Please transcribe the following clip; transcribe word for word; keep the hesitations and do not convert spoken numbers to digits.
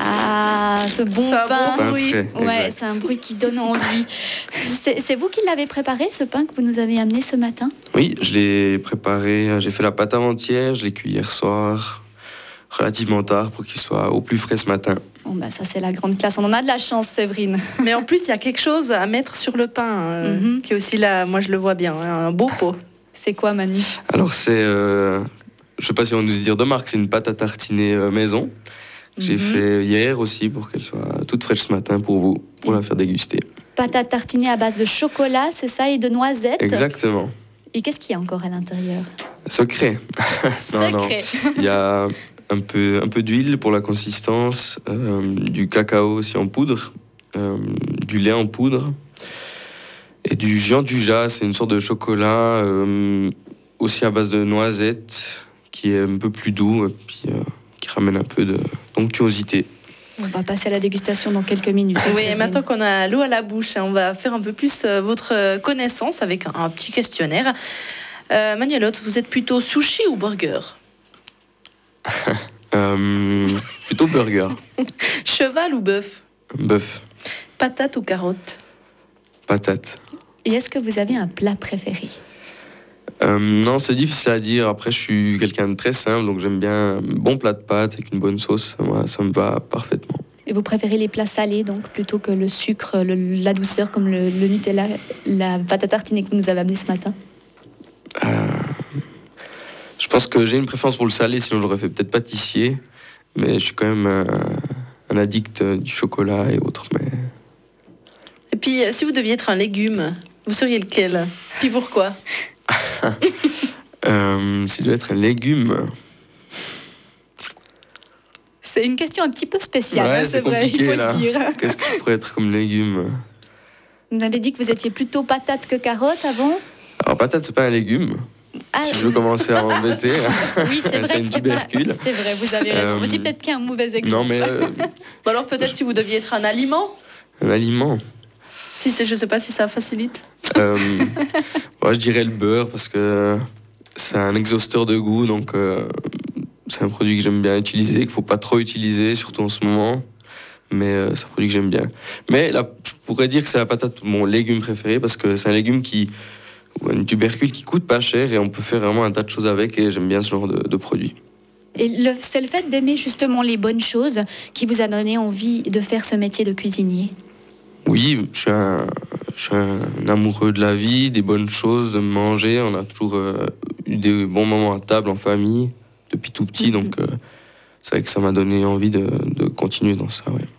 Ah, ce bon C'est un pain. bon bruit. frais, Ouais, exact. c'est un bruit qui donne envie. C'est c'est vous qui l'avez préparé, ce pain que vous nous avez amené ce matin? Oui, je l'ai préparé, j'ai fait la pâte avant-hier, je l'ai cuit hier soir, relativement tard pour qu'il soit au plus frais ce matin. Bon, bah, ça, c'est la grande classe. On en a de la chance, Séverine. Mais en plus, il y a quelque chose à mettre sur le pain, euh, Mhm. qui est aussi là, moi je le vois bien, hein, un beau pot. C'est quoi, Manu? Alors c'est, euh, je sais pas si on nous dire de marque, c'est une pâte à tartiner euh, maison. J'ai Mhm. fait hier aussi pour qu'elle soit toute fraîche ce matin pour vous, pour la faire déguster. Pâte à tartiner à base de chocolat, c'est ça, et de noisettes. Exactement. Et qu'est-ce qu'il y a encore à l'intérieur? Secret. Non, non. Secret. Il y a un peu, un peu d'huile pour la consistance, euh, du cacao aussi en poudre, euh, du lait en poudre et du gianduja, c'est une sorte de chocolat euh, aussi à base de noisettes qui est un peu plus doux et puis euh, qui ramène un peu de d'onctuosité. On va passer à la dégustation dans quelques minutes. Oui, et Séverine. maintenant qu'on a l'eau à la bouche, hein, on va faire un peu plus euh, votre euh, connaissance avec un, un petit questionnaire. Euh, Manuelotte, vous êtes plutôt sushi ou burger? Euh, plutôt burger, Cheval ou bœuf? bœuf, Patate ou carotte? patate. Et est-ce que vous avez un plat préféré? Euh, non, c'est difficile à dire. Après, je suis quelqu'un de très simple, donc j'aime bien un bon plat de pâtes avec une bonne sauce. Moi, ça me va parfaitement. Et vous préférez les plats salés, donc, plutôt que le sucre, le- la douceur, comme le, le Nutella, la pâte à tartiner que vous nous avez amené ce matin? Euh, je pense que j'ai une préférence pour le salé, sinon j'aurais fait peut-être pâtissier. Mais je suis quand même un, un addict du chocolat et autres. Mais Et puis, euh, si vous deviez être un légume, vous seriez lequel? Puis pourquoi? euh, s'il doit être un légume, C'est une question un petit peu spéciale, Ouais, hein, c'est c'est vrai, il compliqué, faut là. le dire. qu'est-ce que je pourrais être comme légume? Vous avez dit que vous étiez plutôt patate que carotte avant? Alors patate, c'est pas un légume. Ah, Si je veux commencer à m'embêter. oui, c'est vrai c'est que une c'est pas... tubercule. C'est vrai, vous avez raison. Euh, J'ai peut-être pris un mauvais exemple. Non, mais euh, Ou alors peut-être si vous deviez être un aliment? un aliment. Si c'est, je sais pas si ça facilite. Euh, ouais, je dirais le beurre parce que c'est un exhausteur de goût, donc euh, c'est un produit que j'aime bien utiliser, qu'il faut pas trop utiliser, surtout en ce moment. Mais euh, c'est un produit que j'aime bien. Mais là, je pourrais dire que c'est la patate mon légume préféré parce que c'est un légume qui, ou une tubercule qui coûte pas cher et on peut faire vraiment un tas de choses avec et j'aime bien ce genre de, de produit. Et le- c'est le fait d'aimer justement les bonnes choses qui vous a donné envie de faire ce métier de cuisinier. Oui, je suis un, je suis un amoureux de la vie, des bonnes choses, de manger. On a toujours euh, eu des bons moments à table en famille depuis tout petit, Mhm. donc euh, c'est vrai que ça m'a donné envie de, de continuer dans ça. Ouais.